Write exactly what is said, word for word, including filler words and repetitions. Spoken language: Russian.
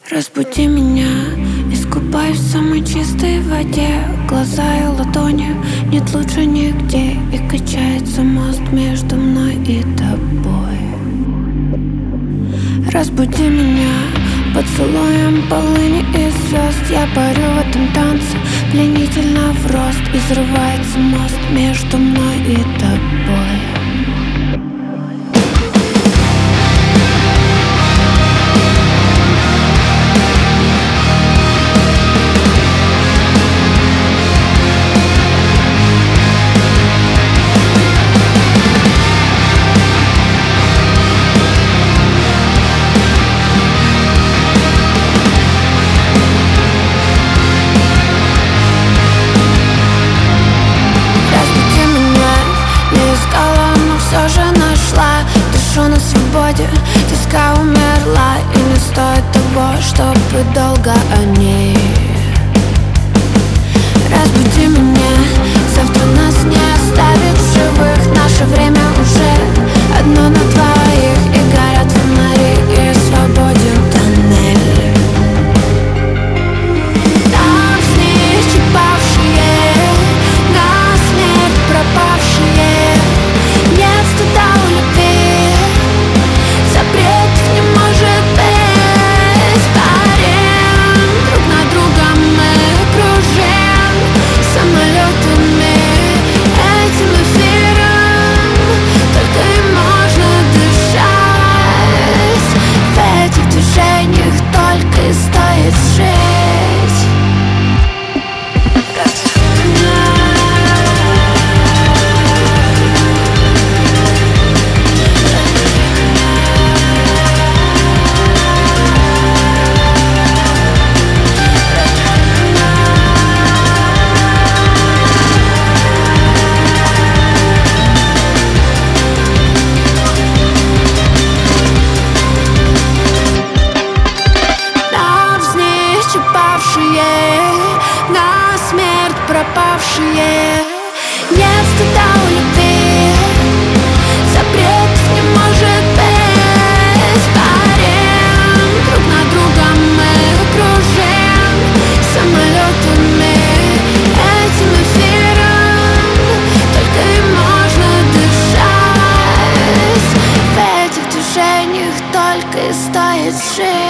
Разбуди меня, искупаюсь в самой чистой воде. Глаза и ладони, нет лучше нигде. И качается мост между мной и тобой. Разбуди меня поцелуем полыни и звезд. Я парю в этом танце, пленительно в рост. И взрывается мост между мной и тобой. На свободе, тоска умерла, и не стоит того, чтобы долго о ней. Разбуди меня, завтра нас не оставит в живых. Наше время уже одно на двоих, и горят фонари, и свободен тоннель. Там снежки павшие, на смерть пропавшие. Нет стыда у любви, запретов не может быть. Парим, друг на друга мы кружим самолетами, этим эфиром. Только и можно дышать. В этих движениях только и стоит жить. На смерть пропавшие. Нет стыда у любви, запретов не может быть. Парим, друг на друга мы кружим самолетами, этим эфиром. Только и можно дышать. В этих движениях только и стоит жить.